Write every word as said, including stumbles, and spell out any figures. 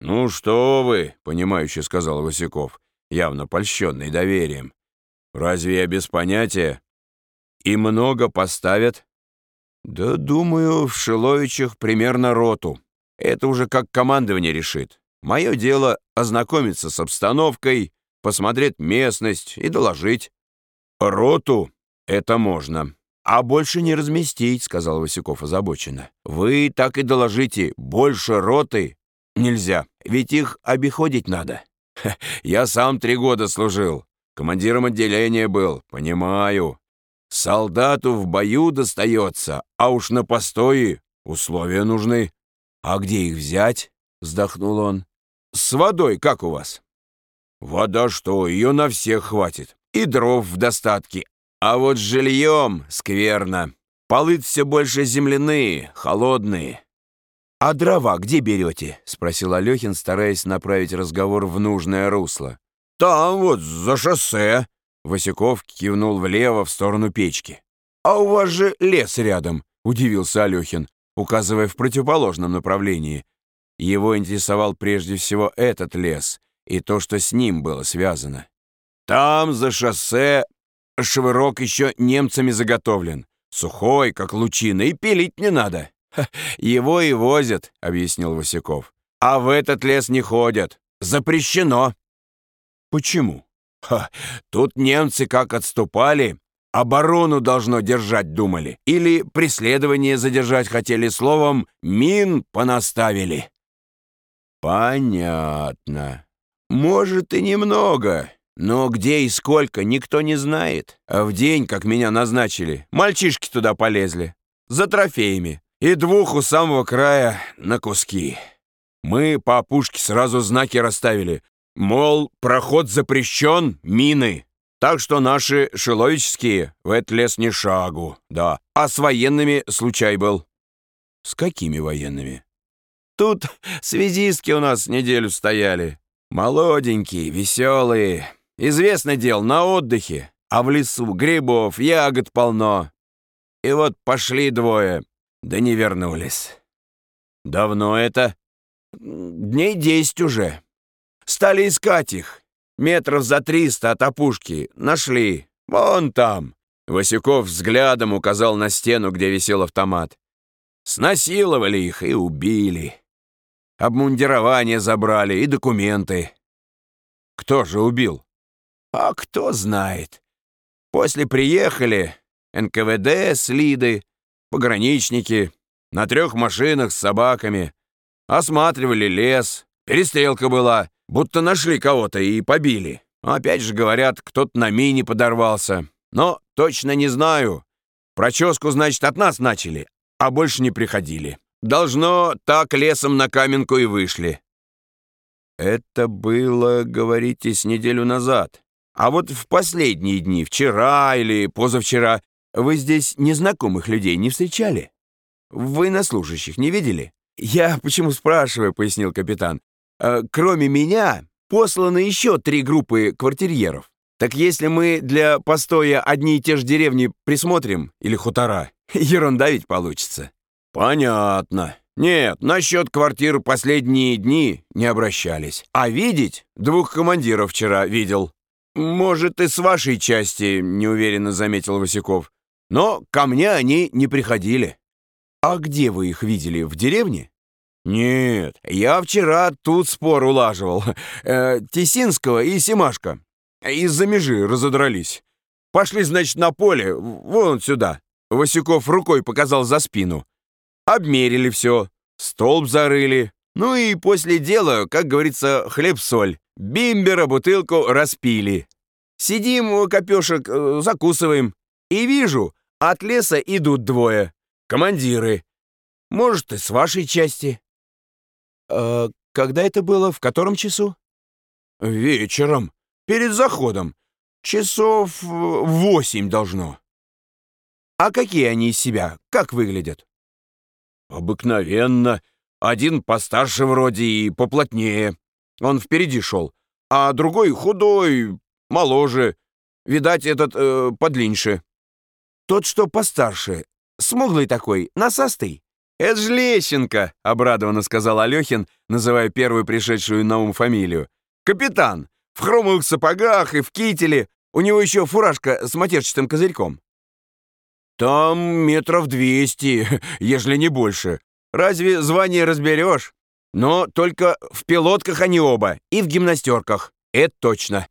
«Ну что вы», — понимающе сказал Васюков, явно польщенный доверием. «Разве я без понятия? И много поставят?» «Да, думаю, в Шиловичах примерно роту. Это уже как командование решит. Мое дело — ознакомиться с обстановкой, посмотреть местность и доложить». «Роту — это можно. А больше не разместить», — сказал Васюков озабоченно. «Вы так и доложите, больше роты нельзя, ведь их обиходить надо. Ха, я сам три года служил, командиром отделения был, понимаю. Солдату в бою достается, а уж на постое условия нужны. А где их взять?» — вздохнул он. «С водой как у вас?» «Вода что, ее на всех хватит, и дров в достатке. А вот с жильем скверно. Полы все больше земляные, холодные». «А дрова где берете?» — спросил Алехин, стараясь направить разговор в нужное русло. «Там вот, за шоссе». Васюков кивнул влево, в сторону печки. «А у вас же лес рядом», — удивился Алехин, указывая в противоположном направлении. Его интересовал прежде всего этот лес и то, что с ним было связано. «Там, за шоссе, швырок еще немцами заготовлен. Сухой, как лучина, и пилить не надо. Ха, его и возят», — объяснил Васюков. «А в этот лес не ходят. Запрещено». «Почему?» «Ха, тут немцы как отступали, оборону должно держать думали. Или преследование задержать хотели, словом, мин понаставили». «Понятно. Может, и немного. Но где и сколько, никто не знает. А в день, как меня назначили, мальчишки туда полезли. За трофеями. И двух у самого края на куски. Мы по опушке сразу знаки расставили. Мол, проход запрещен, мины. Так что наши шиловические в этот лес ни шагу, да. А с военными случай был». «С какими военными?» «Тут связистки у нас неделю стояли. Молоденькие, веселые. Известное дело, на отдыхе. А в лесу грибов, ягод полно. И вот пошли двое, да не вернулись». «Давно это?» «Дней десять уже. Стали искать их. Метров за триста от опушки. Нашли. Вон там». Васюков взглядом указал на стену, где висел автомат. «Снасиловали их и убили. Обмундирование забрали и документы». «Кто же убил?» «А кто знает. После приехали эн ка вэ дэ с Лиды, пограничники, на трех машинах с собаками. Осматривали лес. Перестрелка была, будто нашли кого-то и побили. Опять же, говорят, кто-то на мине подорвался. Но точно не знаю. Проческу, значит, от нас начали, а больше не приходили. Должно, так лесом на Каменку и вышли». «Это было, говорите, с неделю назад. А вот в последние дни, вчера или позавчера, вы здесь незнакомых людей не встречали? Военнослужащих не видели?» «Я почему спрашиваю», — пояснил капитан. «Э, «Кроме меня посланы еще три группы квартирьеров. Так если мы для постоя одни и те же деревни присмотрим, или хутора, ерунда ведь получится». «Понятно. Нет, насчет квартир последние дни не обращались. А видеть двух командиров вчера видел». «Может, и с вашей части», — неуверенно заметил Васюков. «Но ко мне они не приходили». «А где вы их видели, в деревне?» «Нет, я вчера тут спор улаживал. Э, Тесинского и Семашко из-за межи разодрались. Пошли, значит, на поле, вон сюда». Васюков рукой показал за спину. «Обмерили все, столб зарыли. Ну и после дела, как говорится, хлеб-соль. Бимбера, бутылку распили. Сидим у копешек, э, закусываем. И вижу, от леса идут двое. Командиры. Может, и с вашей части». «Э, когда это было? В котором часу?» «Вечером. Перед заходом. Часов восемь должно». «А какие они из себя? Как выглядят?» «Обыкновенно. Один постарше вроде и поплотнее. Он впереди шел. А другой худой, моложе. Видать, этот э, подлиннее». «Тот, что постарше, смуглый такой, носастый? «Это ж Лещенко!» — обрадованно сказал Алехин, называя первую пришедшую на ум фамилию. «Капитан! В хромовых сапогах и в кителе. У него еще фуражка с матерчатым козырьком». «Там метров двести, ежели не больше. Разве звание разберешь? Но только в пилотках они оба и в гимнастерках. Это точно».